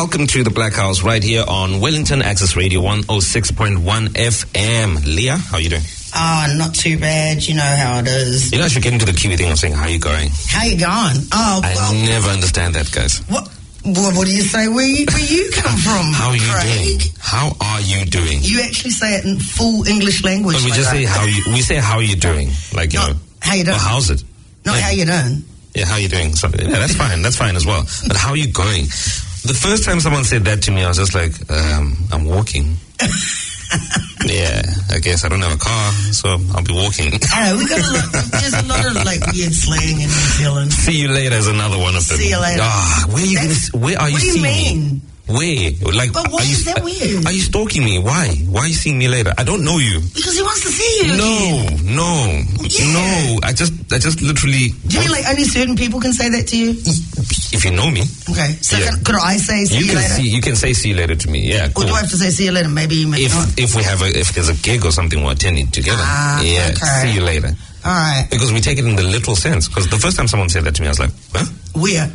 welcome to the Black House right here on Wellington Access Radio 106.1 FM. Leah, how are you doing? Not too bad. You know how it is. You know, I should get into the Kiwi thing of saying, how are you going? How you going? I never understand that, guys. What do you say? Where you come from? How are you Craig? doing? How are you doing? You actually say it in full English language. But we like just that. say how are you doing? Like, you know. How you doing? Well, how's it? Not how you doing. Yeah, how are you doing? So, yeah, that's fine. That's fine as well. But how are you going? The first time someone said that to me, I was just like, I'm walking. Yeah, I guess I don't have a car, so I'll be walking. I know, there's a lot of like weird slang in New Zealand. See you later is another one of them. See you later. Where are you seeing me? Where? Like, but why is that weird? Are you stalking me? Why? Why are you seeing me later? I don't know you. Because he wants to see you. No. I just literally. Do you mean like only certain people can say that to you? If you know me. Okay. So yeah. could I say see you later? You can say see you later to me. Yeah. Cool. Or do I have to say see you later? Maybe you may not. If there's a gig or something we're attending together. Yeah. Okay. See you later. All right. Because we take it in the literal sense. Because the first time someone said that to me, I was like, huh? Where?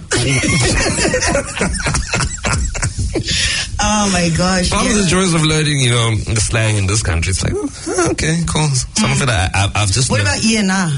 Oh my gosh. Part of the joys of learning, the slang in this country, it's like, okay, cool. Some of it I've just... What about yeah, nah?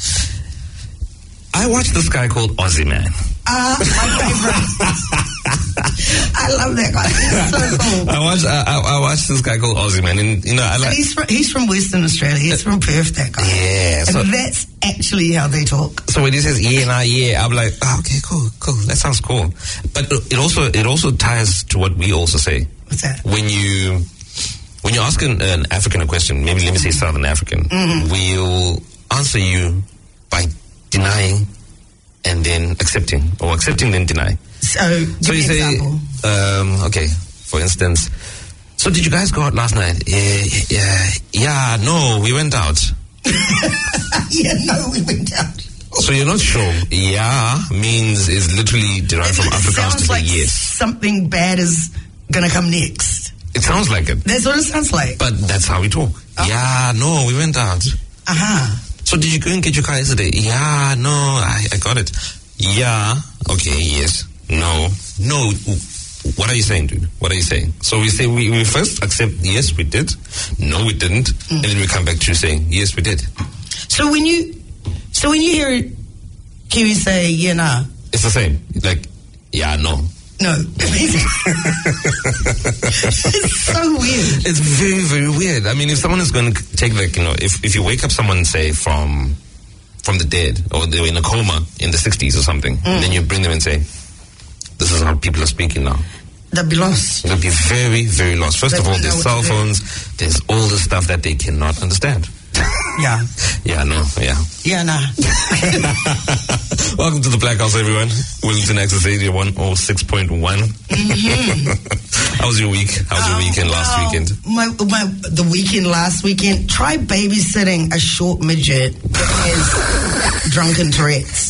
I watched this guy called Aussie Man. My favorite. I love that guy. He's so cool. I watched this guy called Aussie Man, and I like. He's from Western Australia. He's from Perth. That guy. Yeah, and that's actually how they talk. So when he says yeah, I'm like, okay, cool. That sounds cool. But it also ties to what we also say. What's that? When you ask an African a question, maybe let me say Southern African, we'll answer you by denying and then accepting, or accepting then deny. So you say, okay, for instance, so did you guys go out last night? Yeah, no, we went out. Yeah, no, we went out. So you're not sure. Yeah is literally derived from Afrikaans to say like yes. Something bad is gonna come next. It sounds like it. That's what it sounds like. But that's how we talk. Yeah, no, we went out. So did you go and get your car yesterday? Yeah, no, I got it. Yeah, okay, yes. No. What are you saying, dude? What are you saying? So we say we first accept yes, we did. No, we didn't. And then we come back to saying yes, we did. So when you hear Kiwi say yeah, nah, it's the same. Like yeah, no. No. It's so weird. It's very, very weird. I mean, if someone is going to take if you wake up someone, say, from the dead, or they were in a coma in the 60s or something, and then you bring them and say, this is how people are speaking now. They'll be lost. They'll be very, very lost. First of all, there's cell phones, there's all this stuff that they cannot understand. Yeah. Yeah, no, yeah. Yeah, nah. Welcome to the Black House, everyone. Wellington Access Radio 106.1. How was your week? How was your weekend last weekend? The weekend last weekend, try babysitting a short midget that has drunken Tourette's.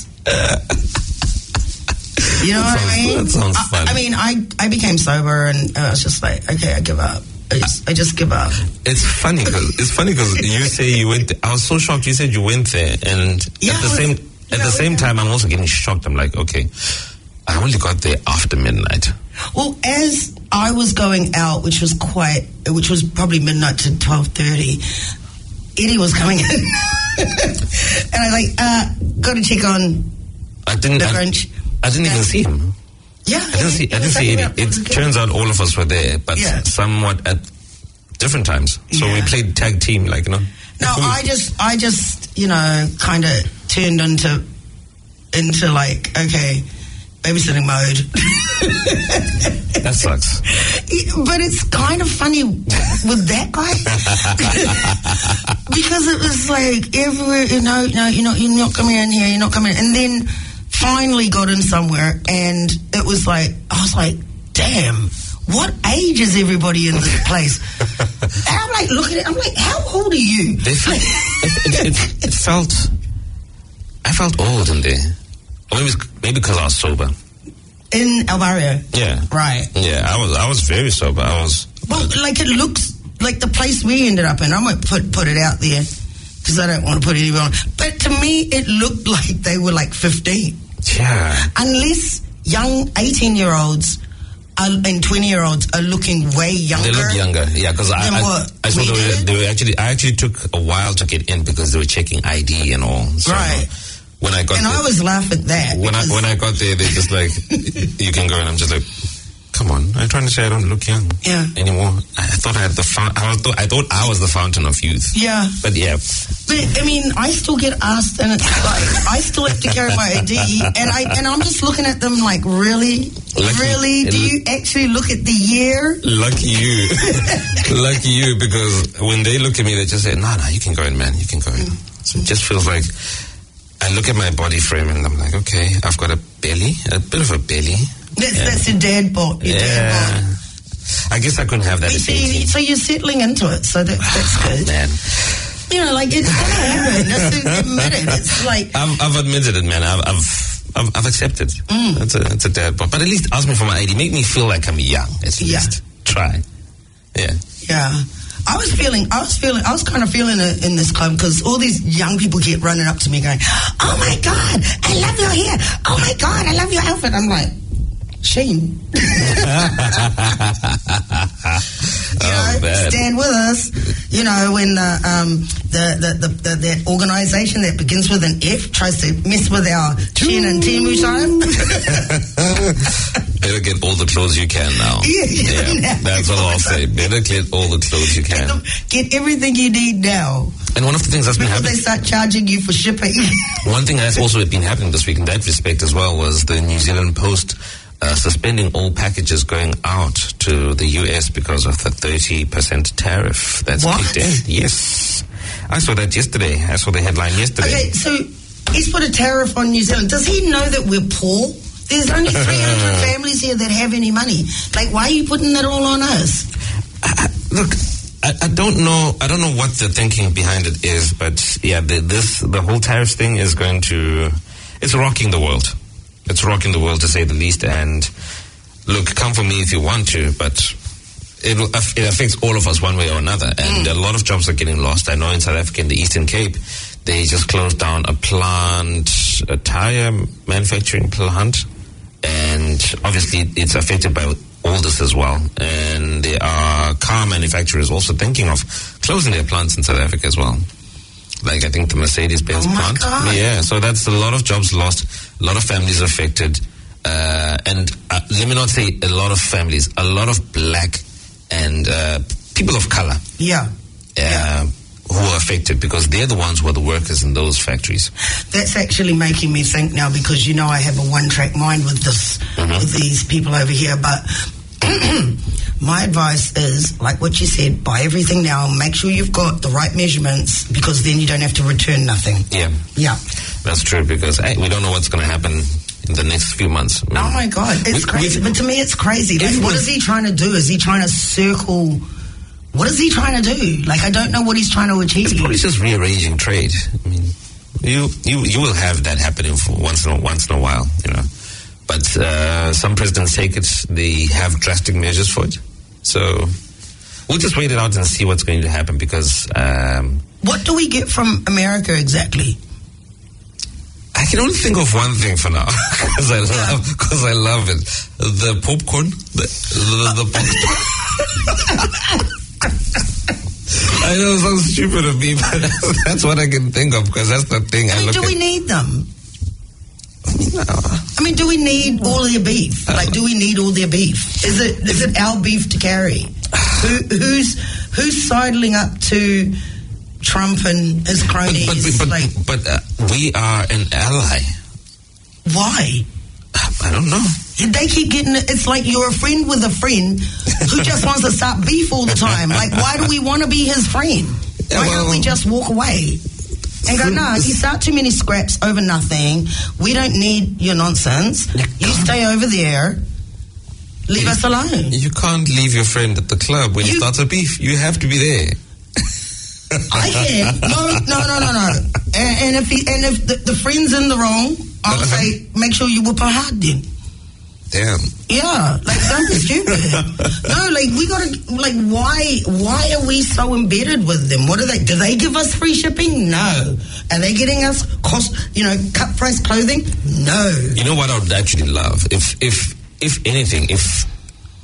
You know what I mean? That sounds fun. I mean, I became sober and I was just like, okay, I give up. I just give up. It's funny because you say you went. I was so shocked. You said you went there, and at the same time, I'm also getting shocked. I'm like, okay, I only got there after midnight. Well, as I was going out, which was probably midnight to 12:30, Eddie was coming in, and I was like, got to check on the Grinch. I didn't even see him. Yeah, I didn't see Eddie. It turns out all of us were there, but somewhat at different times. So we played tag team, No, I just kind of turned into like, okay, babysitting mode. That sucks. But it's kind of funny with that guy because it was like everywhere. You're not coming in here. You're not coming in, and then. Finally got in somewhere, and it was like, I was like, damn, what age is everybody in this place? And I'm like, look at it, I'm like, how old are you? I felt old in there. Or maybe because I was sober. In El Barrio? Yeah. Right. Yeah, I was very sober. Well, like it looks like the place we ended up in. I might put it out there because I don't want to put anyone on. But to me, it looked like they were like 15. Yeah. Unless young 18-year-olds and 20-year-olds are looking way younger. They look younger, yeah, because I saw I actually took a while to get in because they were checking ID and all. So right. When I got there, I always laugh at that. When I got there, they're just like, you can go, and I'm just like, come on, I'm trying to say I don't look young anymore. I thought I was the fountain of youth. Yeah. But yeah. But I mean, I still get asked, and it's like I still have to carry my ID, and I'm just looking at them like, really? Really? Do you actually look at the year? Lucky you. Lucky you, because when they look at me, they just say, no, you can go in, man. You can go in. So it just feels like I look at my body frame and I'm like, okay, I've got a belly, a bit of a belly. That's your dad bod. Dad bod. I guess I couldn't have that. So you're settling into it, so that's good. Man. You know, like, it's gonna happen. Just admit it. It's like I've admitted it, man. I've accepted. It's a dad bod. But at least ask me for my ID. Make me feel like I'm young. At least try. Yeah. Yeah. I was kind of feeling it in this club because all these young people kept running up to me going, "Oh my God, I love your hair. Oh my God, I love your outfit." I'm like, Shane. Stand with us. You know, when that organisation that begins with an F tries to mess with our Chin and Timu time. Better get all the clothes you can now. Yeah, that's all I'll say. Better get all the clothes you can. Get everything you need now. And one of the things that's been happening, they start charging you for shipping. One thing that's also been happening this week in that respect as well was the New Zealand Post suspending all packages going out to the US because of the 30% tariff that's kicked in. Yes. I saw that yesterday. I saw the headline yesterday. Okay, so he's put a tariff on New Zealand. Does he know that we're poor? There's only 300 families here that have any money. Like, why are you putting that all on us? Look, I don't know. I don't know what the thinking behind it is, but yeah, the whole tariff thing is it's rocking the world. It's rocking the world, to say the least. And look, come for me if you want to, but it affects all of us one way or another. And a lot of jobs are getting lost. I know in South Africa, in the Eastern Cape, they just closed down a tire manufacturing plant. And obviously it's affected by all this as well. And there are car manufacturers also thinking of closing their plants in South Africa as well. Like, I think the Mercedes-Benz plant. God. Yeah, so that's a lot of jobs lost, a lot of families affected. And let me not say a lot of families, a lot of black and people of color. Yeah. Who are affected because they're the ones who are the workers in those factories. That's actually making me think now, because you know I have a one-track mind with this, with these people over here, but my advice is, like what you said, buy everything now, make sure you've got the right measurements, because then you don't have to return nothing. Yeah. That's true, because we don't know what's going to happen in the next few months. Oh my God, it's crazy. But to me, it's crazy. Like, what is he trying to do? Is he trying to circle? What is he trying to do? Like, I don't know what he's trying to achieve. It's probably just rearranging trade. I mean, you will have that happening for once in a while, you know. But some presidents they have drastic measures for it. So we'll just wait it out and see what's going to happen, because what do we get from America exactly? I can only think of one thing for now, because I love it. The popcorn, the popcorn. I know it sounds stupid of me, but that's what I can think of, because that's the thing I look at. Do we need them? I mean, do we need all their beef? Like, do we need all their beef? Is it our beef to carry? Who's sidling up to Trump and his cronies? But we are an ally. Why? I don't know. They keep getting it. It's like you're a friend with a friend who just wants to start beef all the time. Like, why do we want to be his friend? Why don't we just walk away and go, no, you start too many scraps over nothing. We don't need your nonsense. You stay over there. Leave us alone. You can't leave your friend at the club when you start a beef. You have to be there. I can. No. And if the friend's in the wrong, I'll say, make sure you whip her hard then. Damn. Yeah, like, don't be stupid. No, like, we gotta, like, why are we so embedded with them? What do they give us free shipping? No. Are they getting us cut price clothing? No. You know what I would actually love? If anything, if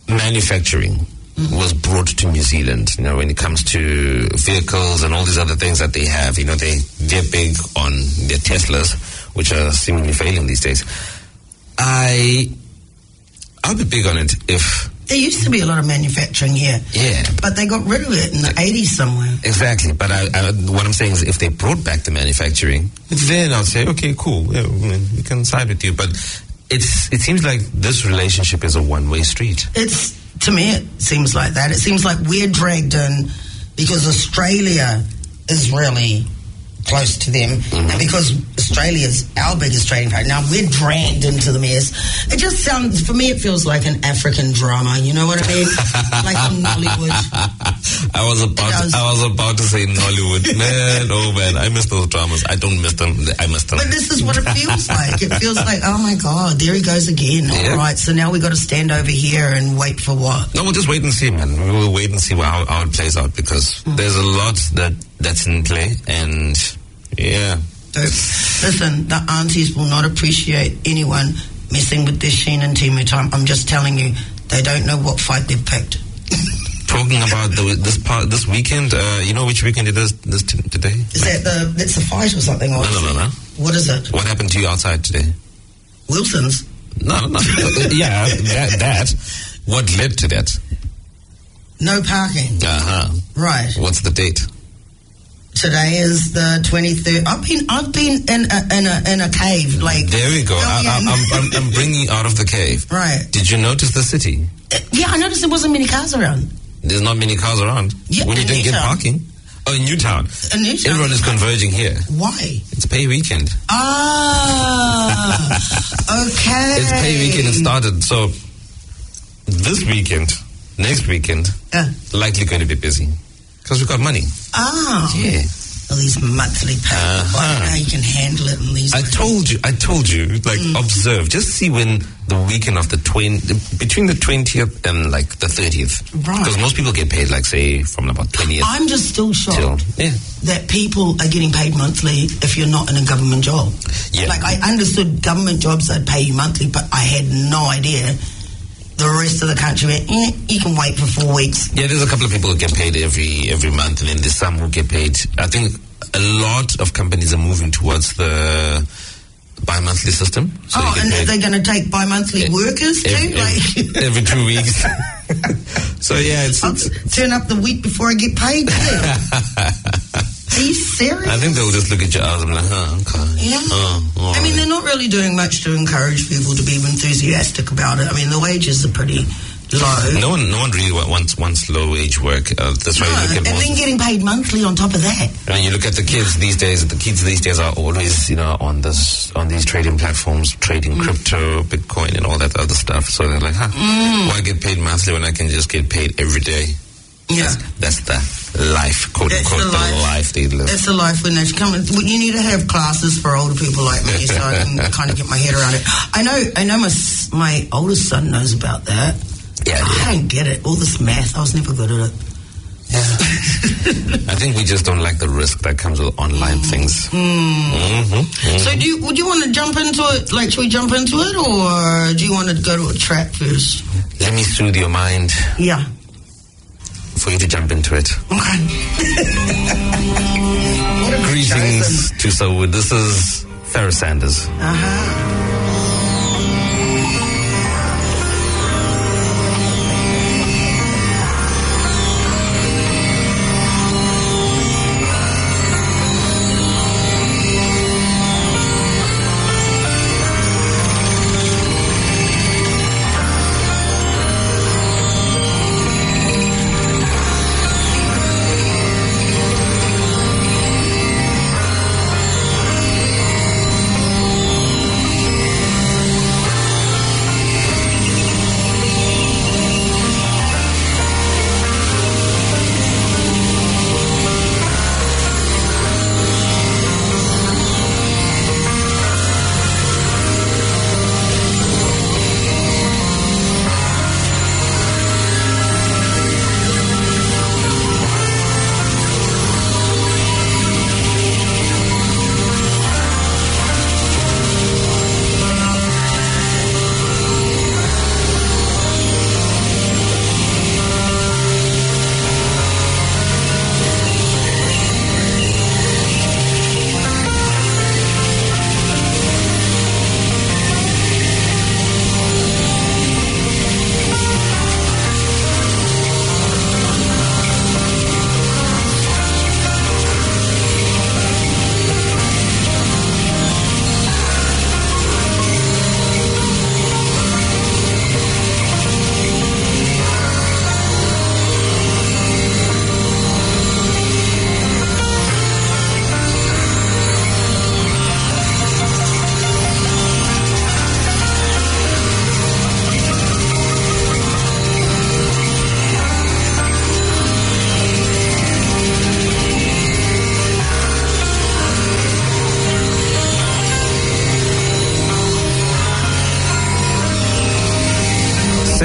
manufacturing was brought to New Zealand, when it comes to vehicles and all these other things that they have, they're big on their Teslas, which are seemingly failing these days. I'll be big on it if... There used to be a lot of manufacturing here. Yeah. But they got rid of it in the 80s somewhere. Exactly. But what I'm saying is if they brought back the manufacturing, then I'll say, okay, cool. Yeah, we can side with you. But it seems like this relationship is a one-way street. To me, it seems like that. It seems like we're dragged in because Australia is really close to them, and because Australia's our biggest trading partner, now we're dragged into the mess. It just sounds, for me, it feels like an African drama. You know what I mean? Like from Nollywood. I was about to say Nollywood. Man, I miss those dramas. I don't miss them. I miss them. But this is what it feels like. It feels like, oh my God, there he goes again. Yeah. All right, so now we got to stand over here and wait for what? No, we'll just wait and see, man. We'll wait and see how it plays out, because there's a lot that's in play, and yeah. So, listen, the aunties will not appreciate anyone messing with their Sheen and Timu time. I'm just telling you, they don't know what fight they've picked. Talking about this weekend, you know which weekend it is today? Is that's a fight or something? Or No. What is it? What happened to you outside today? Wilson's? No. Yeah, that. What led to that? No parking. Right. What's the date? Today is the 23rd. I've been in a cave. Like, there we go. I'm bringing you out of the cave. Right. Did you notice the city? Yeah, I noticed there wasn't many cars around. There's not many cars around. Yeah, when you didn't get parking. Oh, in Newtown. Everyone is converging here. Why? It's pay weekend. Okay. It's pay weekend. It started. So this weekend, next weekend, likely going to be busy. Because we've got money. Yeah. All these monthly payments. How you can handle it in these. I told you. Like, observe. Just see when the weekend of between the 20th and like the 30th. Right. Because most people get paid, like, say, from about 20th. I'm just still shocked that people are getting paid monthly if you're not in a government job. Yeah. Like, I understood government jobs that pay you monthly, but I had no idea. The rest of the country, you can wait for 4 weeks. Yeah, there's a couple of people who get paid every month, and then there's some who get paid. I think a lot of companies are moving towards the bi-monthly system. So and are they going to take bi-monthly workers too? Every 2 weeks. So yeah, I'll turn up the week before I get paid too. Are you serious? I think they'll just look at your eyes and be like, okay. Yeah. I mean, they're not really doing much to encourage people to be enthusiastic about it. I mean, the wages are pretty low. No one really wants low wage work. That's why you look at and then getting paid monthly on top of that. And you look at the kids these days. The kids these days are always, on these trading platforms, trading crypto, Bitcoin, and all that other stuff. So they're like, why get paid monthly when I can just get paid every day? Yeah, that's the life, quote unquote, the life they live. It's the life when they come. You need to have classes for older people like me, so I can kind of get my head around it. I know my oldest son knows about that. Yeah, I don't get it. All this math, I was never good at it. Yeah, I think we just don't like the risk that comes with online things. So, would you want to jump into it? Like, should we jump into it, or do you want to go to a track first? Let me soothe your mind. Yeah. For you to jump into it. Okay. Greetings to Selwood. This is Pharoah Sanders.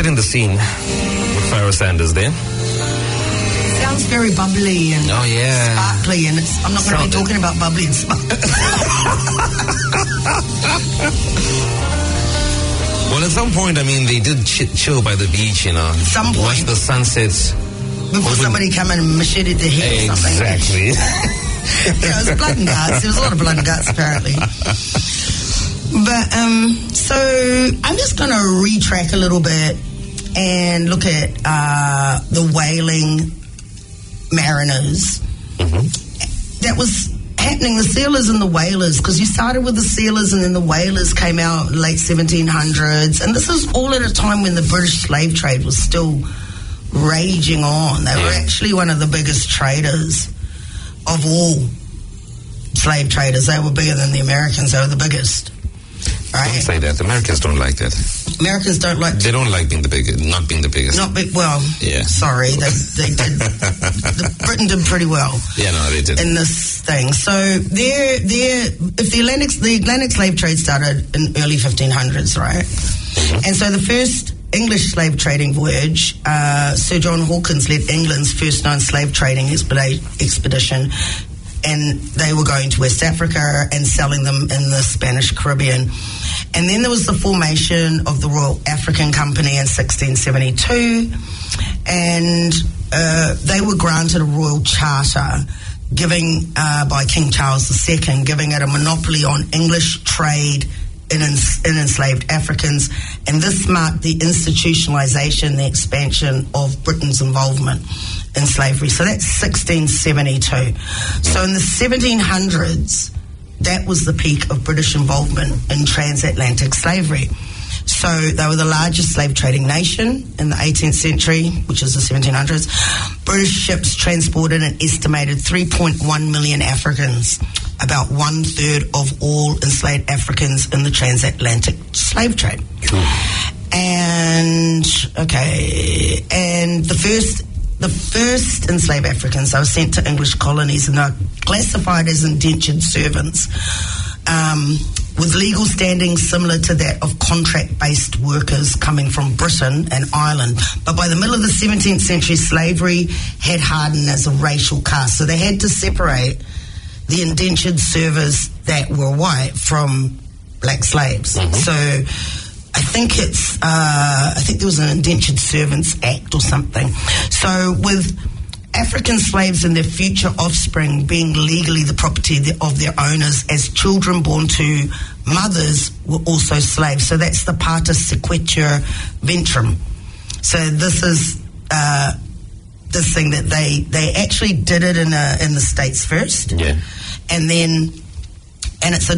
setting the scene with Pharoah Sanders there. Sounds very bubbly and sparkly, and I'm not going to be talking about bubbly and sparkly. Well, at some point, I mean, they did chill by the beach, you know. At some point. Watch the sunsets. Before somebody come in and macheted their head or something. Exactly. Yeah, it was blood and guts. There was a lot of blood and guts, apparently. But, so I'm just going to retrack a little bit and look at the whaling mariners. That was happening, the sealers and the whalers, because you started with the sealers and then the whalers came out in late 1700s, and this is all at a time when the British slave trade was still raging on. They were actually one of the biggest traders of all slave traders. They were bigger than the Americans. They were the biggest. Right? Don't say that. Americans don't like that. Americans don't like... They don't like being the biggest, not being the biggest. Not big, well, sorry. They did. Britain did pretty well. Yeah, no, they did. In this thing. So, if the Atlantic slave trade started in early 1500s, right? And so the first English slave trading voyage, Sir John Hawkins led England's first known slave trading expedition, and they were going to West Africa and selling them in the Spanish Caribbean. And then there was the formation of the Royal African Company in 1672, and they were granted a royal charter by King Charles II, giving it a monopoly on English trade in enslaved Africans, and this marked the institutionalization, the expansion of Britain's involvement in slavery. So that's 1672. So in the 1700s, that was the peak of British involvement in transatlantic slavery. So they were the largest slave trading nation in the 18th century, which is the 1700s. British ships transported an estimated 3.1 million Africans, about 1/3 of all enslaved Africans in the transatlantic slave trade. Cool. And the first enslaved Africans, they were sent to English colonies and are classified as indentured servants, with legal standing similar to that of contract-based workers coming from Britain and Ireland. But by the middle of the 17th century, slavery had hardened as a racial caste. So they had to separate the indentured servers that were white from black slaves. So I think there was an Indentured Servants Act or something. So with African slaves and their future offspring being legally the property of their owners, as children born to mothers were also slaves. So that's the Pater Sequitur Ventrum. So this is this thing that they actually did it in the States first, and then. And it's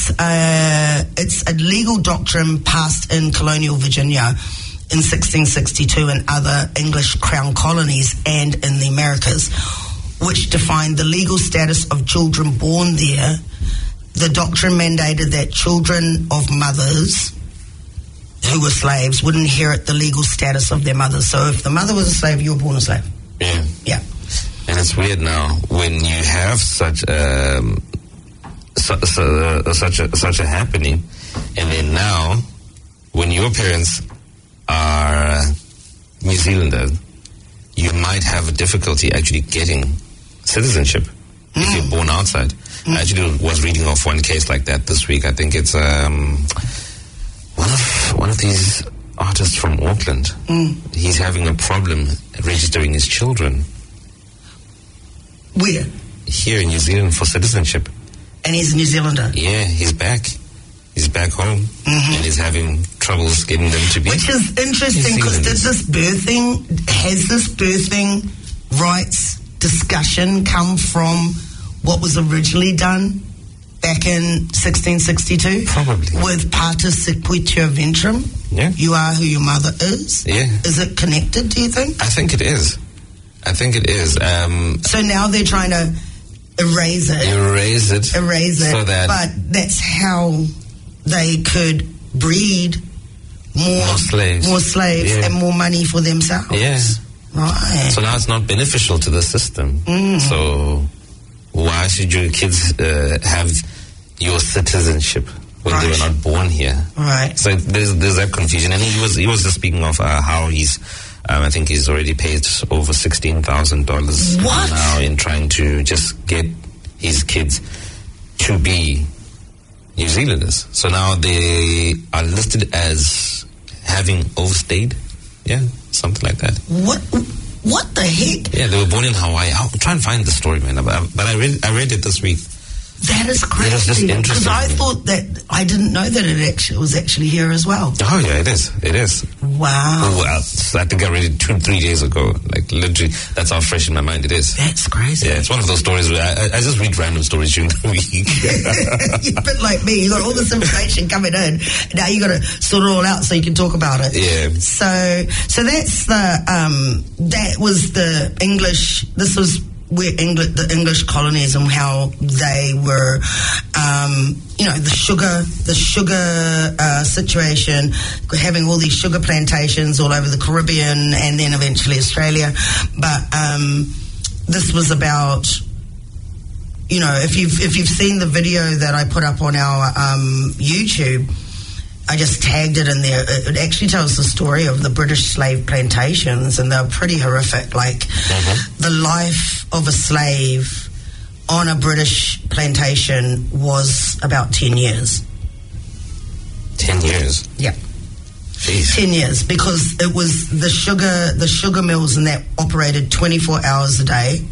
a legal doctrine passed in colonial Virginia in 1662 and other English crown colonies and in the Americas, which defined the legal status of children born there. The doctrine mandated that children of mothers who were slaves would inherit the legal status of their mothers. So if the mother was a slave, you were born a slave. Yeah. And it's weird now when you have such a happening, and then now when your parents are New Zealander, you might have a difficulty actually getting citizenship if you're born outside. I actually was reading off one case like that this week. I think it's one of these artists from Auckland. He's having a problem registering his children. Where? Here in New Zealand for citizenship. And he's a New Zealander? Yeah, he's back. He's back home. And he's having troubles getting them to be. Which is interesting, because has this birthing rights discussion come from what was originally done back in 1662? Probably. With Pater Sequitur Ventrum? Yeah. You are who your mother is? Yeah. Is it connected, do you think? I think it is. So now they're trying to erase it. So that, but that's how they could breed more slaves and more money for themselves. Yeah. Right. So now it's not beneficial to the system. So why should your kids have your citizenship? when they were not born here. Right. So there's that confusion, and he was just speaking of how he's. I think he's already paid over $16,000 now in trying to just get his kids to be New Zealanders. So now they are listed as having overstayed. Yeah, something like that. What the heck? Yeah, they were born in Hawaii. I'll try and find the story, man. But I read it this week. That is crazy. It was just interesting. Because I thought that, I didn't know that it was actually here as well. Oh, yeah, it is. It is. Wow. Oh, I think I read it 2-3 days ago. Like, literally, that's how fresh in my mind it is. That's crazy. Yeah, it's one of those stories where I just read random stories during the week. You're a bit like me. You got all this information coming in. Now you got to sort it all out so you can talk about it. Yeah. So that's that was the English, this was where the English colonies and how they were, the sugar situation, having all these sugar plantations all over the Caribbean and then eventually Australia. But this was about, if you've seen the video that I put up on our YouTube, I just tagged it in there. It actually tells the story of the British slave plantations, and they're pretty horrific. Like, the life of a slave on a British plantation was about 10 years. 10 years? Yeah. Jeez. 10 years, because it was the sugar mills and that operated 24 hours a day.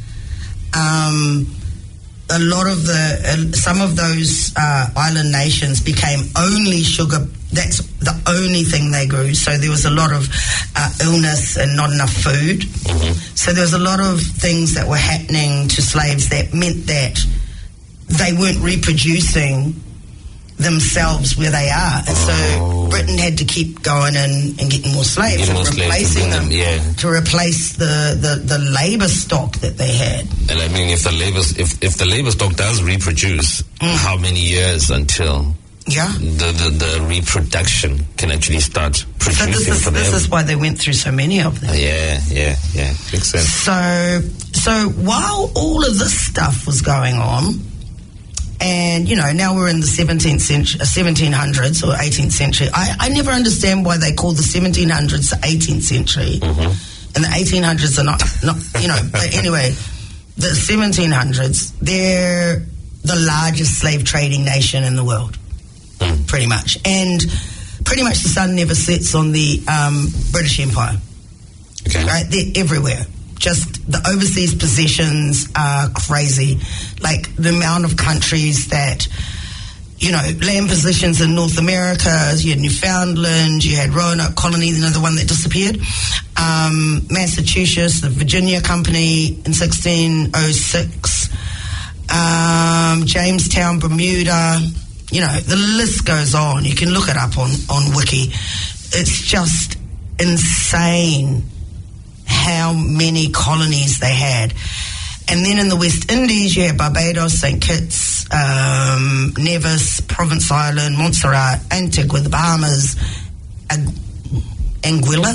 A lot of some of those island nations became only sugar. That's the only thing they grew. So there was a lot of illness and not enough food. So there was a lot of things that were happening to slaves that meant that they weren't reproducing themselves where they are. And so Britain had to keep going and getting more slaves and replacing them to replace the labour stock that they had. And I mean, if the labour stock does reproduce, how many years until the reproduction can actually start producing for them? This is why they went through so many of them. Yeah, makes sense. So while all of this stuff was going on, and, now we're in the 1700s or 18th century. I never understand why they call the 1700s the 18th century. And the 1800s are not but anyway, the 1700s, they're the largest slave trading nation in the world, pretty much. And pretty much the sun never sets on the British Empire. Okay. Right? They're everywhere. Just the overseas possessions are crazy. Like the amount of countries that, land positions in North America, you had Newfoundland, you had Roanoke Colony, the one that disappeared, Massachusetts, the Virginia Company in 1606, Jamestown, Bermuda, the list goes on. You can look it up on Wiki. It's just insane how many colonies they had. And then in the West Indies, you had Barbados, St. Kitts, Nevis, Province Island, Montserrat, Antigua, the Bahamas, Anguilla.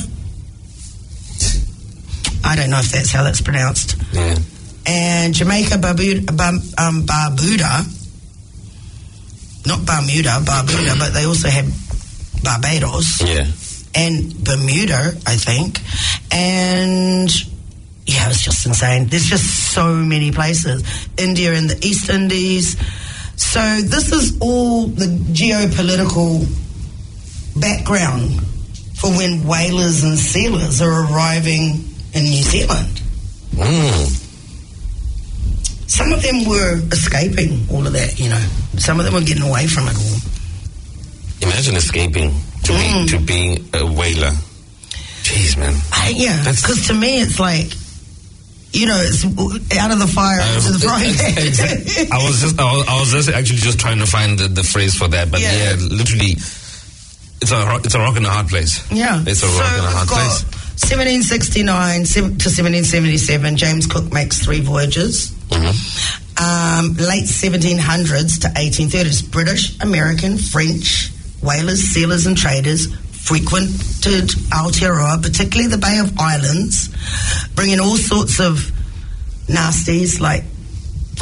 I don't know if that's how that's pronounced. Yeah. And Jamaica, Barbuda. Not Bermuda, but they also had Barbados. Yeah. And Bermuda, I think. And yeah, it's just insane. There's just so many places. India and the East Indies. So this is all the geopolitical background for when whalers and sailors are arriving in New Zealand. Some of them were escaping all of that, Some of them were getting away from it all. Imagine escaping to being a whaler. Jeez, man. Because to me it's like, it's out of the fire into the frying pan. I was just actually just trying to find the phrase for that, but literally, it's a rock and a hard place. Yeah, it's a rock and a hard place. 1769 to 1777, James Cook makes 3 voyages. Late 1700s to 1830s, British, American, French whalers, sailors, and traders frequented Aotearoa, particularly the Bay of Islands, bringing all sorts of nasties like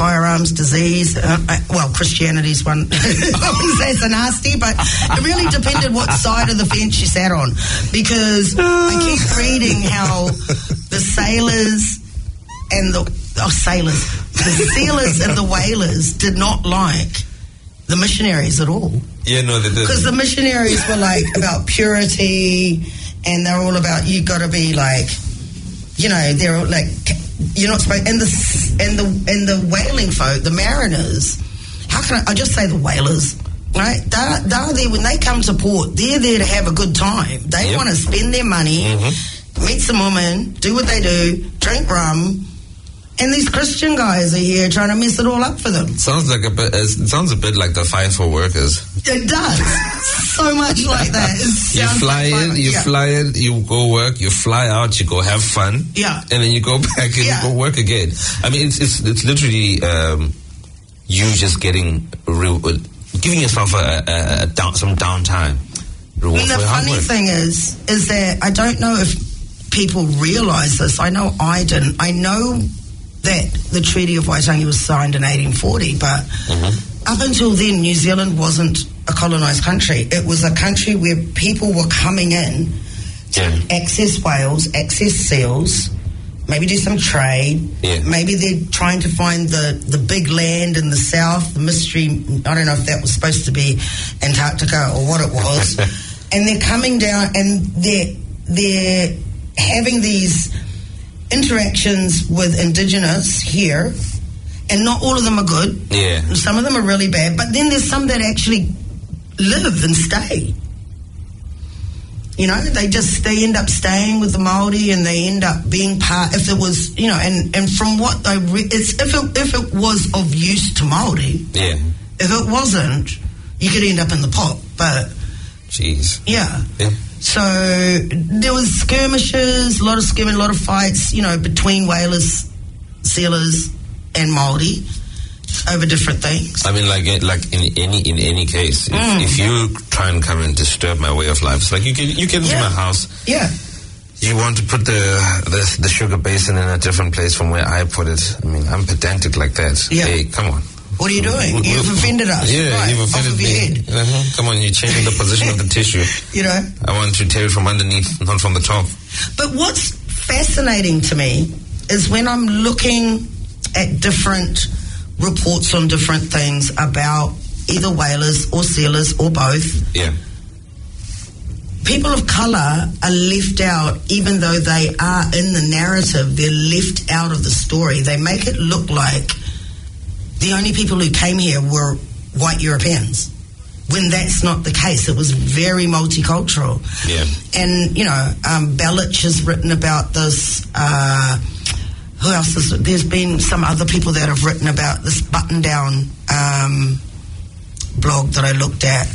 firearms, disease. Christianity's one. I wouldn't say it's a nasty, but it really depended what side of the fence you sat on. Because I keep reading how the sailors and the sealers and the whalers did not like the missionaries at all. Yeah, no, they didn't. Because the missionaries were like about purity, and they're all about you got to be like, they're all like you're not supposed. And the whaling folk, the mariners. How can I just say the whalers? Right? They're there when they come to port. They're there to have a good time. They want to spend their money, meet some women, do what they do, drink rum. And these Christian guys are here trying to mess it all up for them. Sounds a bit like the fight for workers. It does. So much like that. You fly in, you go work, you fly out, you go have fun. Yeah. And then you go back and you go work again. I mean, it's literally you just giving yourself some downtime. And the funny thing is that I don't know if people realise this. I know I didn't. I know that the Treaty of Waitangi was signed in 1840, but up until then, New Zealand wasn't a colonised country. It was a country where people were coming in to access whales, access seals, maybe do some trade. Yeah. Maybe they're trying to find the big land in the south, the mystery. I don't know if that was supposed to be Antarctica or what it was. And they're coming down and they're having these interactions with indigenous here, and not all of them are good. Yeah. Some of them are really bad, but then there's some that actually live and stay. They end up staying with the Māori, and they end up being part. If it was, and from what I read, if it was of use to Māori. Yeah. If it wasn't, you could end up in the pot. But. Jeez. Yeah. So there was skirmishes, a lot of fights, between whalers, sealers, and Māori over different things. I mean, like in any case, if you try and come and disturb my way of life, it's like you get into my house. Yeah. You want to put the sugar basin in a different place from where I put it. I mean, I'm pedantic like that. Yeah. Hey, come on. What are you doing? You've offended us. Yeah, right, you've offended me. Come on, you're changing the position of the tissue. I want to tear it from underneath, not from the top. But what's fascinating to me is when I'm looking at different reports on different things about either whalers or sealers or both. Yeah. People of colour are left out, even though they are in the narrative. They're left out of the story. They make it look like the only people who came here were white Europeans, when that's not the case. It was very multicultural. Yeah. And, Bellich has written about this. Who else is it? There's been some other people that have written about this button-down blog that I looked at.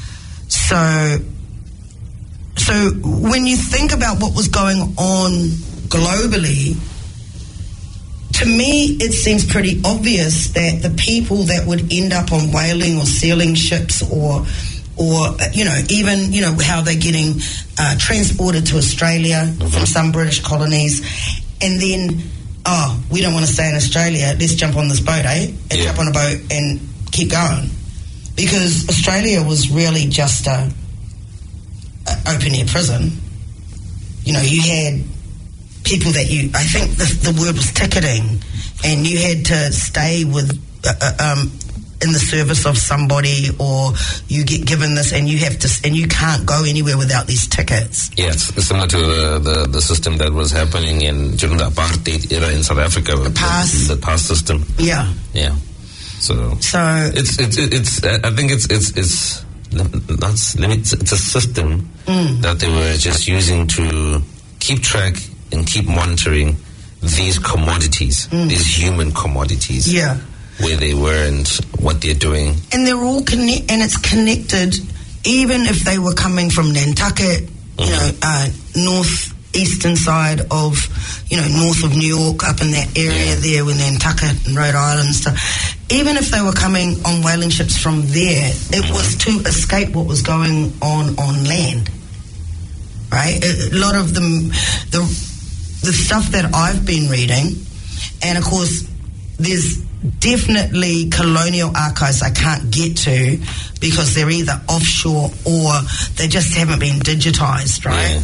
So when you think about what was going on globally, to me, it seems pretty obvious that the people that would end up on whaling or sealing ships or even how they're getting transported to Australia from some British colonies, and then, we don't want to stay in Australia, let's jump on this boat, and jump on a boat and keep going. Because Australia was really just a open-air prison. You had people that I think the word was ticketing, and you had to stay with in the service of somebody, or you get given this and you have to, and you can't go anywhere without these tickets. Yeah, it's similar to the system that was happening during the apartheid era in South Africa. The pass system. Yeah. Yeah. So it's I think it's a system that they were just using to keep track and keep monitoring these commodities, these human commodities, where they were and what they're doing. And they're all and it's connected, even if they were coming from Nantucket, northeastern side of, north of New York, up in that area there with Nantucket and Rhode Island and stuff. Even if they were coming on whaling ships from there, it was to escape what was going on land. Right? A lot of the stuff that I've been reading, and of course there's definitely colonial archives I can't get to because they're either offshore or they just haven't been digitized, right?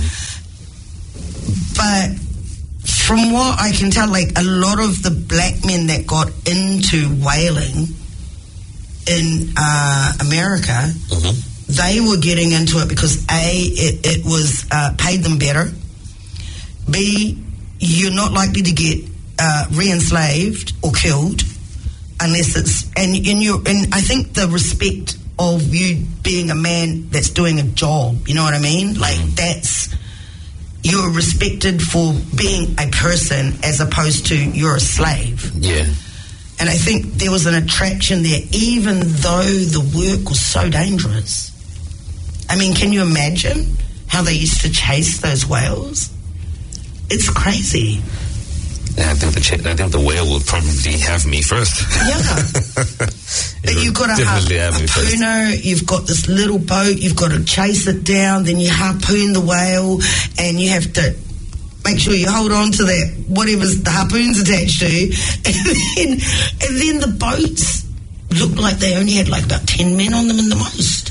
But from what I can tell, like, a lot of the black men that got into whaling in America, they were getting into it because A, it was paid them better. B, you're not likely to get re-enslaved or killed unless it's and I think the respect of you being a man that's doing a job, you know what I mean? Like, that's, you're respected for being a person as opposed to you're a slave. Yeah. And I think there was an attraction there, even though the work was so dangerous. I mean, can you imagine how they used to chase those whales? It's crazy. Yeah, I think the whale will probably have me first. Yeah. But you've got to have a harpooner, you've got this little boat, you've got to chase it down, then you harpoon the whale, and you have to make sure you hold on to that, whatever's the harpoon's attached to, and then the boats looked like they only had like about 10 men on them in the most.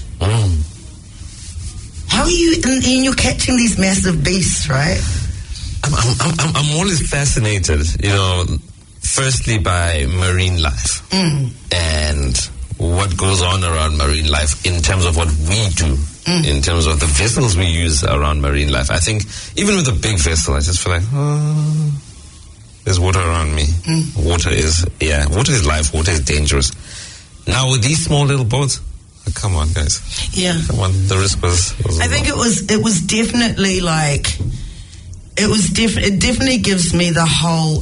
How are you, and you're catching these massive beasts, right? I'm always fascinated, firstly by marine life and what goes on around marine life in terms of what we do, in terms of the vessels we use around marine life. I think even with a big vessel, I just feel like, there's water around me. Water is life. Water is dangerous. Now with these small little boats, come on, guys. Yeah. Come on, the risk was I think it was definitely like, it definitely gives me the whole,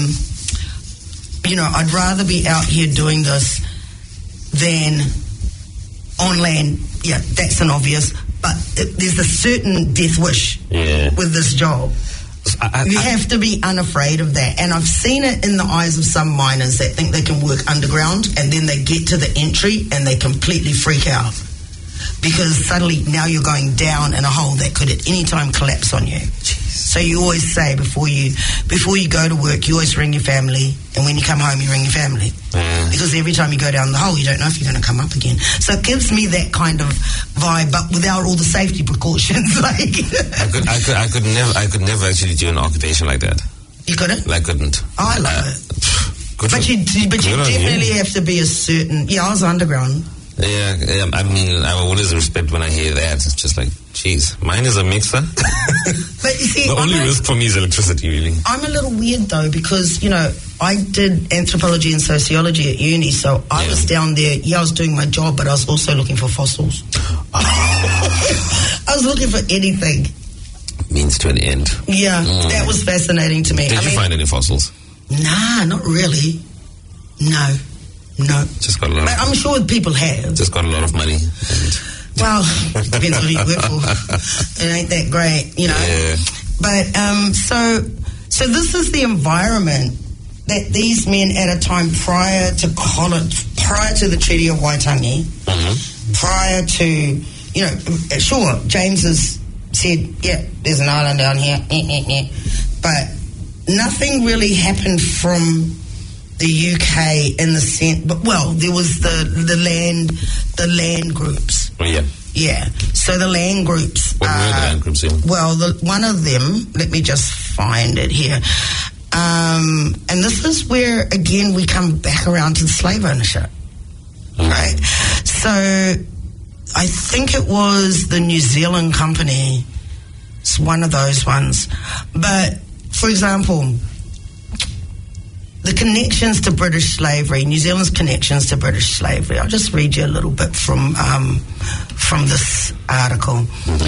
I'd rather be out here doing this than on land. Yeah, that's an obvious, but there's a certain death wish with this job. You have to be unafraid of that. And I've seen it in the eyes of some miners that think they can work underground, and then they get to the entry and they completely freak out. Because suddenly now you're going down in a hole that could at any time collapse on you. So you always say before you go to work, you always ring your family, and when you come home, you ring your family. Because every time you go down the hole, you don't know if you're going to come up again. So it gives me that kind of vibe, but without all the safety precautions. Like I could never actually do an occupation like that. You couldn't? I couldn't. Oh, I love it. But you definitely have to be a certain. Yeah, I was underground. Yeah, I mean, I always respect when I hear that. It's just like, geez, mine is a mixer. But you see, the only risk for me is electricity, really. I'm a little weird, though, because, I did anthropology and sociology at uni, so I was down there. Yeah, I was doing my job, but I was also looking for fossils. I was looking for anything. Means to an end. Yeah, that was fascinating to me. Did you find any fossils? Nah, not really. No. Just got a lot. But I'm sure people have. Just got a lot of money. Well, depends what you work for. It ain't that great, Yeah. But so this is the environment that these men at a time prior to the Treaty of Waitangi, prior to, sure, James has said, yeah, there's an island down here, but nothing really happened from the UK in the sense, but there was the land groups. Oh, yeah. Yeah. So the land groups. What were the land groups in? Well, one of them. Let me just find it here. And this is where again we come back around to the slave ownership, right? So I think it was the New Zealand Company. It's one of those ones, but for example, the connections to British slavery, New Zealand's connections to British slavery. I'll just read you a little bit from this article.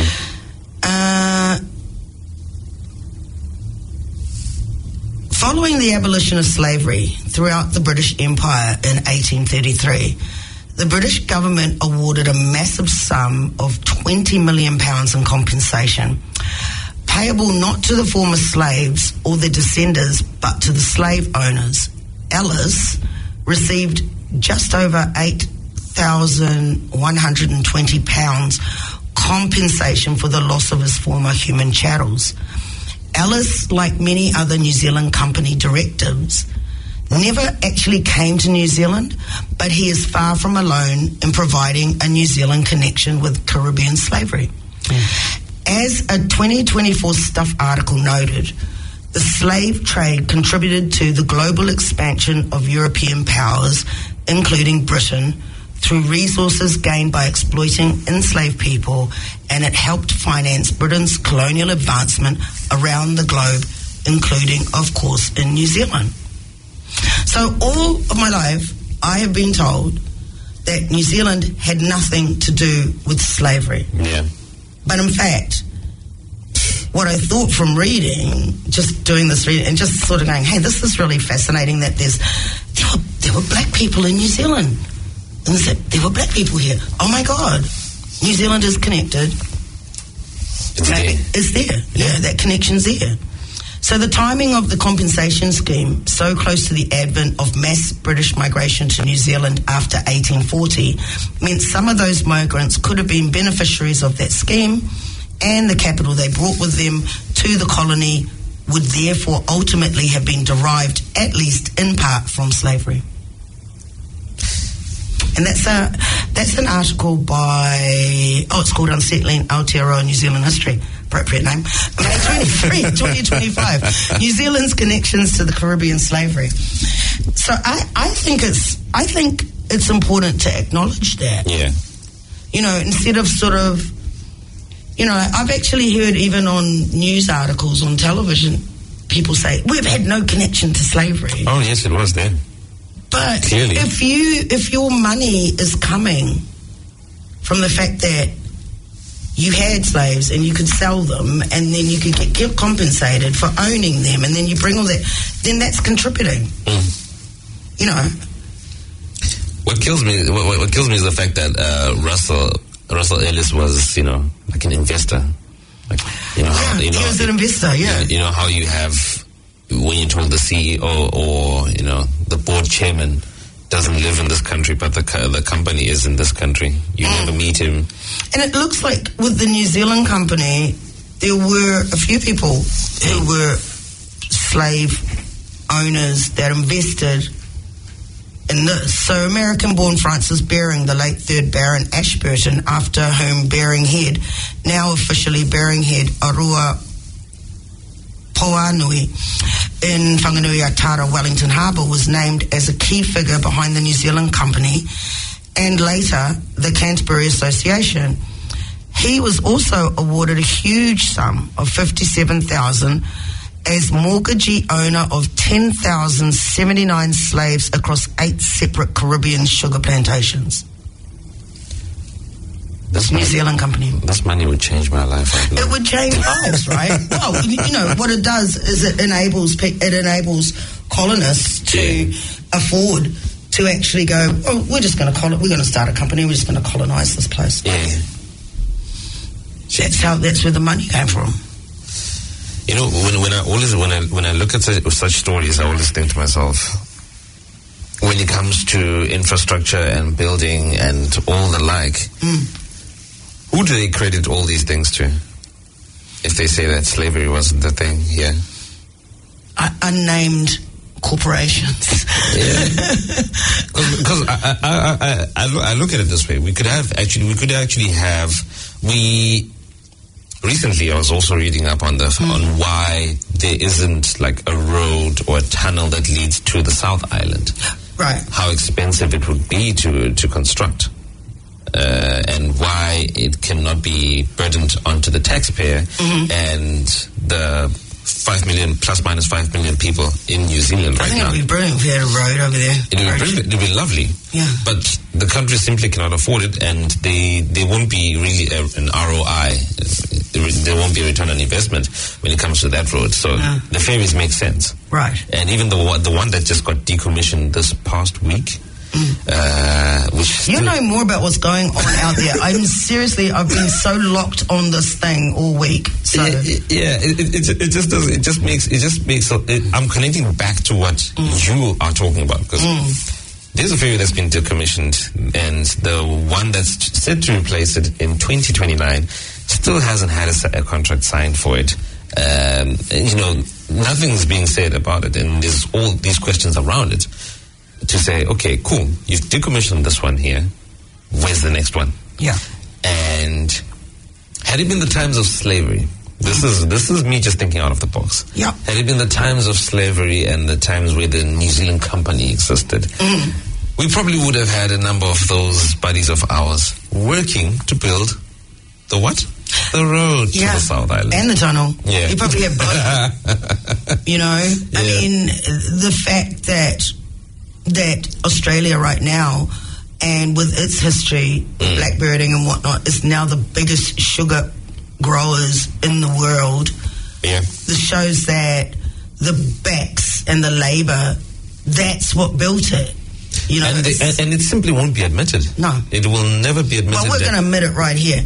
Following the abolition of slavery throughout the British Empire in 1833, the British government awarded a massive sum of £20 million in compensation, payable not to the former slaves or their descendants, but to the slave owners. Ellis received just over £8,120 compensation for the loss of his former human chattels. Ellis, like many other New Zealand Company directives, never actually came to New Zealand, but he is far from alone in providing a New Zealand connection with Caribbean slavery. As a 2024 Stuff article noted, the slave trade contributed to the global expansion of European powers, including Britain, through resources gained by exploiting enslaved people, and it helped finance Britain's colonial advancement around the globe, including, of course, in New Zealand. So all of my life, I have been told that New Zealand had nothing to do with slavery. Yeah. But in fact, what I thought from reading, just doing this reading, and just sort of going, hey, this is really fascinating that there were black people in New Zealand. And there were black people here. Oh my God, New Zealand is connected. It's there. Yeah, that connection's there. So the timing of the compensation scheme, so close to the advent of mass British migration to New Zealand after 1840, meant some of those migrants could have been beneficiaries of that scheme, and the capital they brought with them to the colony would therefore ultimately have been derived, at least in part, from slavery. And that's an article by, it's called Unsettling Aotearoa New Zealand History, appropriate name, May 23, 2025, New Zealand's connections to the Caribbean slavery. So I think it's important to acknowledge that. Yeah. You know, instead of sort of, you know, I've actually heard even on news articles on television, people say, we've had no connection to slavery. Oh, yes, it was then. But clearly, if your money is coming from the fact that you had slaves and you could sell them and then you could get compensated for owning them, and then you bring all that, then that's contributing. You know. What kills me is the fact that Russell Ellis was, you know, like an investor. Like, you know, he was an investor. Yeah. You know how you have, when you told the CEO or, you know, the board chairman doesn't live in this country, but the company is in this country. You never meet him. And it looks like with the New Zealand company, there were a few people who were slave owners that invested in this. So American-born Francis Baring, the late 3rd Baron Ashburton, after whom Baring Head, now officially Baring Head, Arua Poanui in Whanganui-a-Tara, Wellington Harbour, was named as a key figure behind the New Zealand Company and later the Canterbury Association. He was also awarded a huge sum of $57,000 as mortgagee owner of 10,079 slaves across 8 separate Caribbean sugar plantations. New Zealand Company. This money would change my life. It would change lives, right? Well, you know, what it does is it enables colonists to afford to actually go, oh, we're going to start a company, we're just going to colonize this place. Yeah. That's where the money came from. You know, when I look at such stories, I always think to myself, when it comes to infrastructure and building and all the like, who do they credit all these things to? If they say that slavery wasn't the thing, yeah. Unnamed corporations. Yeah. Because I look at it this way: recently I was also reading up on on why there isn't like a road or a tunnel that leads to the South Island. Right. How expensive it would be to construct. And why it cannot be burdened onto the taxpayer and the 5 million, plus minus 5 million people in New Zealand right now. I think it would be brilliant if we had a road over there. It would be lovely. Yeah. But the country simply cannot afford it, and there won't be really an ROI. There won't be a return on investment when it comes to that road. So the ferries make sense. Right. And even the one that just got decommissioned this past week, you know more about what's going on out there. I've been so locked on this thing all week. So I'm connecting back to what you are talking about, because there's a ferry that's been decommissioned, and the one that's set to replace it in 2029 still hasn't had a contract signed for it. nothing's being said about it, and there's all these questions around it to say, okay, cool, you've decommissioned this one here, where's the next one? Yeah. And had it been the times of slavery, this is me just thinking out of the box. Yeah. Had it been the times of slavery and the times where the New Zealand Company existed, we probably would have had a number of those buddies of ours working to build the what? The road to the South Island. And the tunnel. Yeah. You probably have both. I mean, the fact that Australia right now, and with its history, blackbirding and whatnot, is now the biggest sugar growers in the world. Yeah. This shows that the backs and the labour, that's what built it. And it simply won't be admitted. No. It will never be admitted. Well, we're going to admit it right here.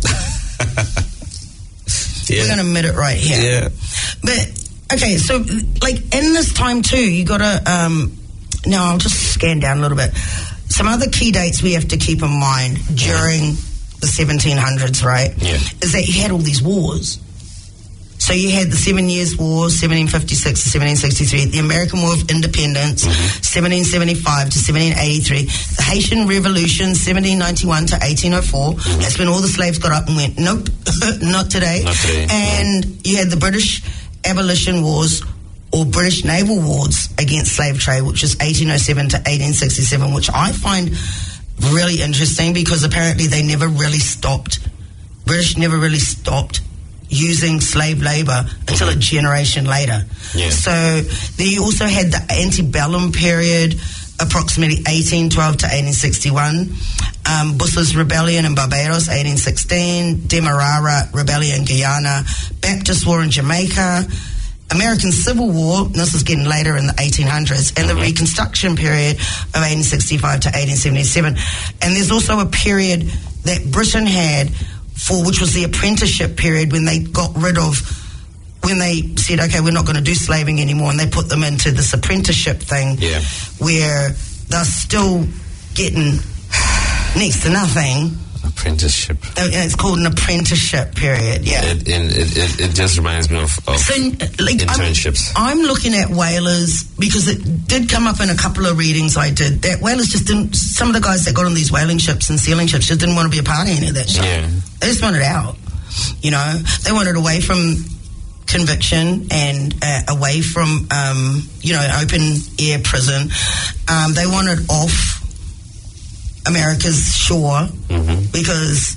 We're going to admit it right here. Yeah. But, okay, so, like, in this time, too, you got to, now I'll just scan down a little bit. Some other key dates we have to keep in mind during the 1700s, right? Yeah. Is that you had all these wars. So you had the 7 Years' War, 1756 to 1763, the American War of Independence, 1775 to 1783, the Haitian Revolution, 1791 to 1804. That's when all the slaves got up and went, nope, not today. Not today. And you had the British Abolition Wars, or British Naval Wars against slave trade, which is 1807 to 1867, which I find really interesting because apparently they never really stopped. British never really stopped using slave labor until a generation later. Yeah. So then you also had the antebellum period, approximately 1812 to 1861. Busler's Rebellion in Barbados, 1816. Demerara Rebellion in Guyana. Baptist War in Jamaica. American Civil War, and this is getting later in the 1800s, and the Reconstruction period of 1865 to 1877. And there's also a period that Britain had which was the apprenticeship period, when they got rid of, when they said, okay, we're not going to do slaving anymore, and they put them into this apprenticeship thing, where they're still getting next to nothing. Apprenticeship. It's called an apprenticeship period, yeah. It just reminds me of internships. I'm looking at whalers because it did come up in a couple of readings I did, that whalers just didn't, some of the guys that got on these whaling ships and sealing ships just didn't want to be a part of any of that shit. Yeah. They just wanted out, They wanted away from conviction and away from, open air prison. They wanted off America's shore, because,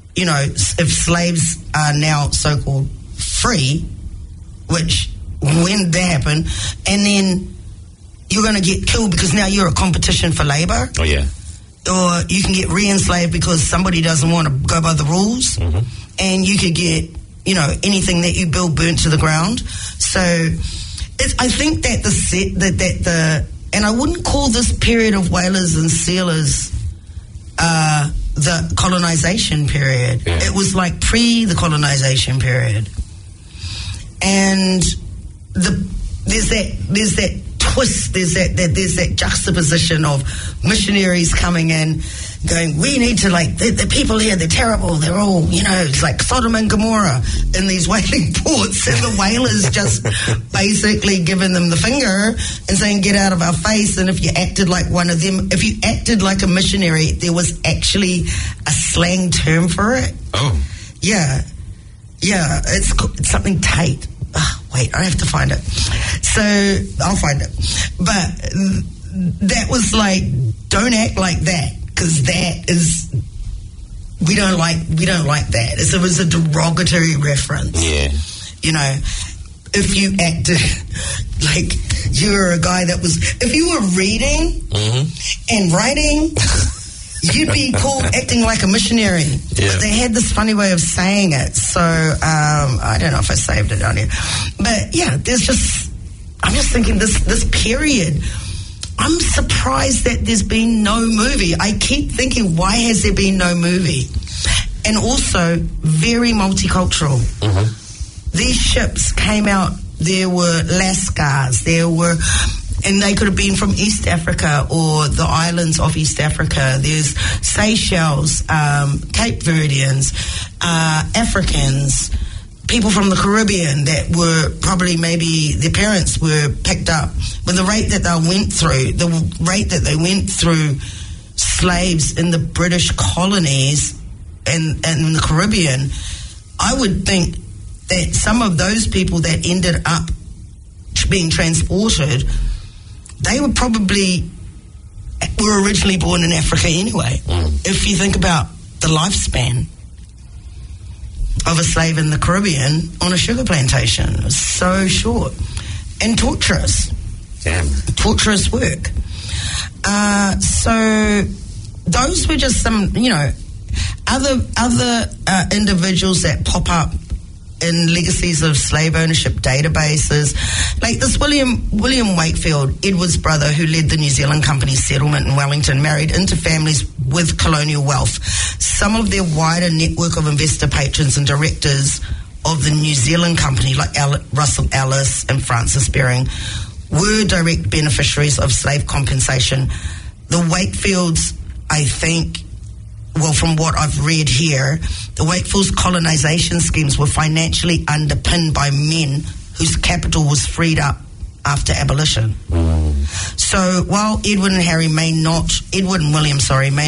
if slaves are now so-called free, which when that happened, and then you're going to get killed because now you're a competition for labor. Oh, yeah. Or you can get re-enslaved because somebody doesn't want to go by the rules, and you could get, anything that you build burnt to the ground. So I think that and I wouldn't call this period of whalers and sealers the colonization period. Yeah. It was like the colonization period, and there's that twist. There's that juxtaposition of missionaries coming in, going, we need to, the people here, they're terrible. They're all, it's like Sodom and Gomorrah in these whaling ports, and the whalers just basically giving them the finger and saying, get out of our face. And if you acted like one of them, if you acted like a missionary, there was actually a slang term for it. Oh. Yeah. Yeah, it's something tight. Wait, I have to find it. So I'll find it. But that was like, don't act like that, because that is, we don't like that. It was a derogatory reference. Yeah. If you acted like you're a guy that was, if you were reading and writing, you'd be called acting like a missionary. Yeah. But they had this funny way of saying it. So I don't know if I saved it on here. But yeah, I'm just thinking this period, I'm surprised that there's been no movie. I keep thinking, why has there been no movie? And also, very multicultural. These ships came out, there were Lascars, and they could have been from East Africa or the islands of East Africa. There's Seychelles, Cape Verdeans, Africans, people from the Caribbean that were probably maybe their parents were picked up, with the rate that they went through slaves in the British colonies and in the Caribbean, I would think that some of those people that ended up being transported, they were originally born in Africa anyway. If you think about the lifespan of a slave in the Caribbean on a sugar plantation, it was so short and torturous. Damn. Torturous work. So those were just some, other individuals that pop up in legacies of slave ownership databases, like this William Wakefield, Edward's brother, who led the New Zealand Company's settlement in Wellington, married into families with colonial wealth. Some of their wider network of investor patrons and directors of the New Zealand Company, like Russell Ellis and Francis Baring, were direct beneficiaries of slave compensation. The Wakefields, I think, well, from what I've read here, the Wakefields' colonisation schemes were financially underpinned by men whose capital was freed up after abolition. So while Edward and William may not, Edward and William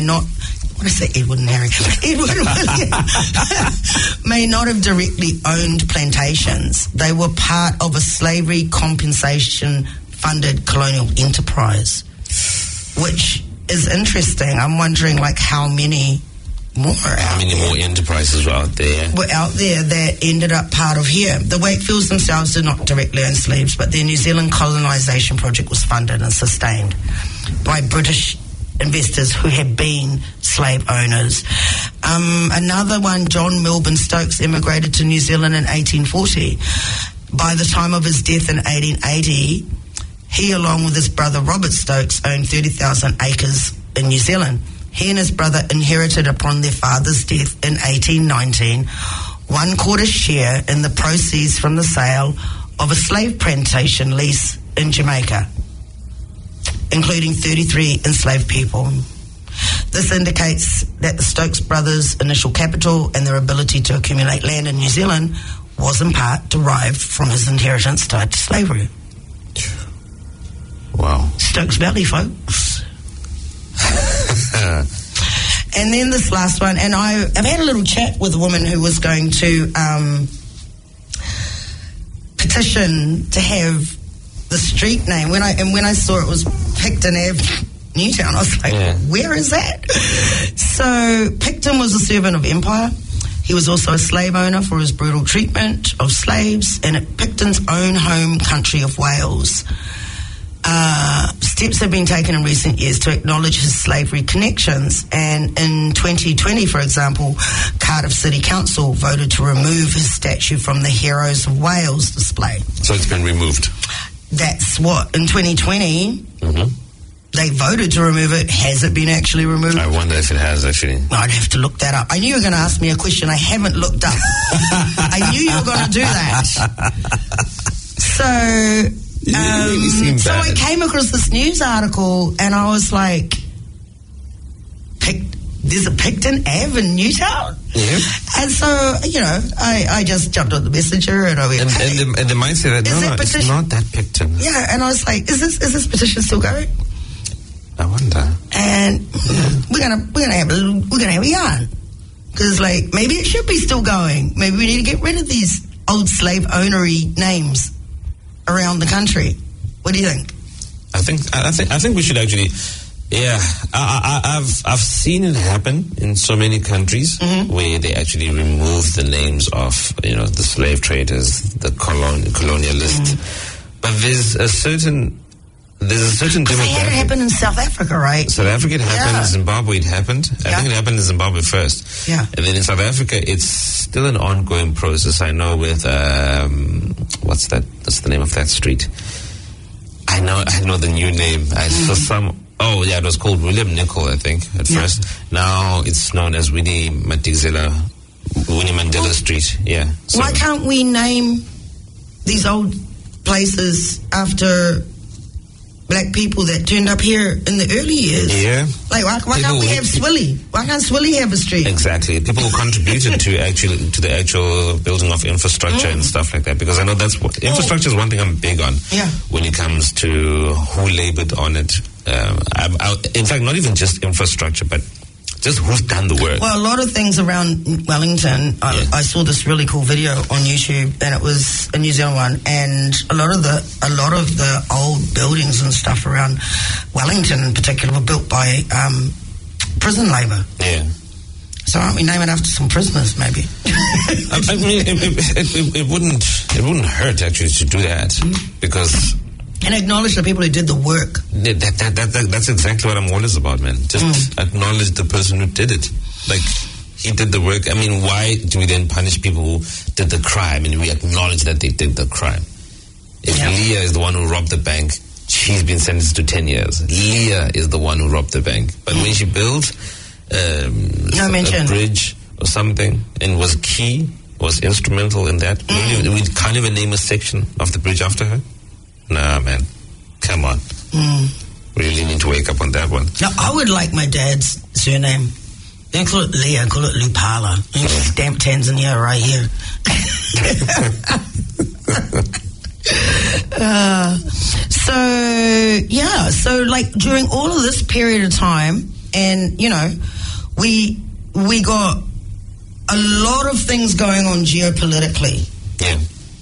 may not have directly owned plantations, they were part of a slavery compensation-funded colonial enterprise, which is interesting. I'm wondering, how many more enterprises were out there? Were out there that ended up part of here. The Wakefields themselves did not directly own slaves, but their New Zealand colonisation project was funded and sustained by British investors who had been slave owners. Another one, John Milburn Stokes, immigrated to New Zealand in 1840. By the time of his death in 1880, he, along with his brother Robert Stokes, owned 30,000 acres in New Zealand. He and his brother inherited upon their father's death in 1819 1/4 share in the proceeds from the sale of a slave plantation lease in Jamaica, including 33 enslaved people. This indicates that the Stokes brothers' initial capital and their ability to accumulate land in New Zealand was in part derived from his inheritance tied to slavery. Wow. Stokes Valley, folks. And then this last one, and I've had a little chat with a woman who was going to petition to have the street name. When I saw it was Picton Ave, Newtown, I was like, Where is that? So Picton was a servant of empire. He was also a slave owner for his brutal treatment of slaves, and at Picton's own home country of Wales. Steps have been taken in recent years to acknowledge his slavery connections, and in 2020, for example, Cardiff City Council voted to remove his statue from the Heroes of Wales display. So it's been removed? That's what, in 2020, they voted to remove it. Has it been actually removed? I wonder if it has, actually. I'd have to look that up. I knew you were going to ask me a question I haven't looked up. I knew you were going to do that. So... so I came across this news article and I was like, there's a Picton Ave in Newtown? Yeah. And so, I just jumped on the messenger and I went, and the mindset that, it's not that Picton. Yeah, and I was like, is this petition still going? I wonder. And we're gonna have a yarn. Because, maybe it should be still going. Maybe we need to get rid of these old slave ownery names around the country. What do you think? I think we should actually. Yeah, I've seen it happen in so many countries where they actually remove the names of the slave traders, the colonialist. But there's a certain demographic. They had it happen in South Africa, right? South Africa it happened. In Zimbabwe it happened. I think it happened in Zimbabwe first. Yeah. And then in South Africa it's still an ongoing process. I know with what's the name of that street? I know the new name. I saw some. Oh yeah, it was called William Nicol, I think, at first. Now it's known as Winnie Mandela Street. Yeah. So. Why can't we name these old places after black people that turned up here in the early years. Yeah. Like, why can't we have Swilly? Why can't Swilly have a street? Exactly. People who contributed to the actual building of infrastructure and stuff like that. Because I know that's what infrastructure is one thing I'm big on. Yeah. When it comes to who labored on it. In fact, not even just infrastructure, but just who's done the work. Well, a lot of things around Wellington. I saw this really cool video on YouTube, and it was a New Zealand one. And a lot of the old buildings and stuff around Wellington, in particular, were built by prison labour. Yeah. So aren't we naming after some prisoners, maybe? I mean, it wouldn't hurt actually to do that because. And acknowledge the people who did the work. That's exactly what I'm always about, man. Just acknowledge the person who did it. Like, he did the work. I mean, why do we then punish people who did the crime and we acknowledge that they did the crime? If Leah is the one who robbed the bank, she's been sentenced to 10 years. Leah is the one who robbed the bank. But when she built a bridge or something and was instrumental in that, we can't even name a section of the bridge after her. Nah, man. Come on. Really need to wake up on that one. No, I would like my dad's surname. Don't call it Leah, call it Lupala. Stamp Tanzania right here. So like during all of this period of time, and you know, we got a lot of things going on geopolitically. Yeah.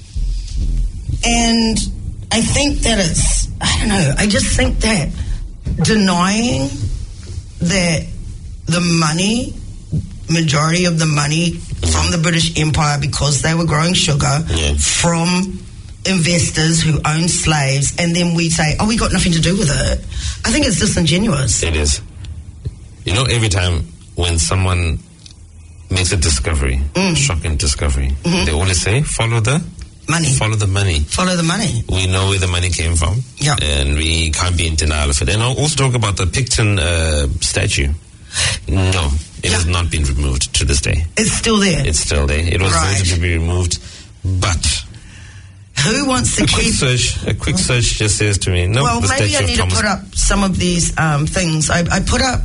And I think that I just think that denying that the majority of the money from the British Empire, because they were growing sugar from investors who owned slaves, and then we say, we got nothing to do with it. I think it's disingenuous. It is. You know, every time when someone makes a discovery, shocking discovery, they always say, follow the money. Follow the money. Follow the money. We know where the money came from. Yeah. And we can't be in denial of it. And I'll also talk about the Picton statue. No, it has not been removed to this day. It's still there. It's still there. It was going to be removed, but who wants to keep... A quick search just says to me, no, well, the maybe I need to put up some of these things. I put up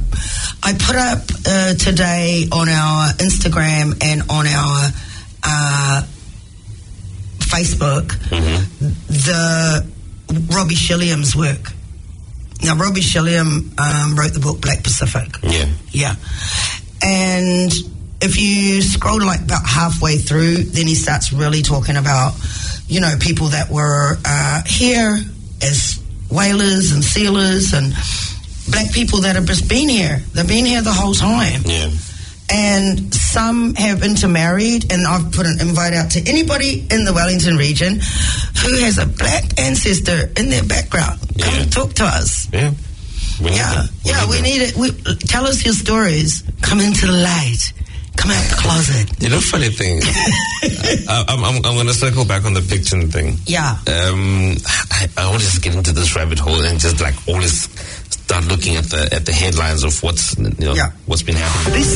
today on our Instagram and on our Facebook the Robbie Shilliam's work. Now, Robbie Shilliam wrote the book Black Pacific. Yeah. And if you scroll to like about halfway through, then he starts really talking about, you know, people that were here as whalers and sealers and black people that have just been here. They've been here the whole time. Yeah. And some have intermarried, and I've put an invite out to anybody in the Wellington region who has a black ancestor in their background. Come and talk to us. Yeah. We need it. Tell us your stories. Come into the light. Come out the closet. You know, funny thing, I'm going to circle back on the Picton thing. Yeah. I always get into this rabbit hole and just like always start looking at the headlines of what's been happening.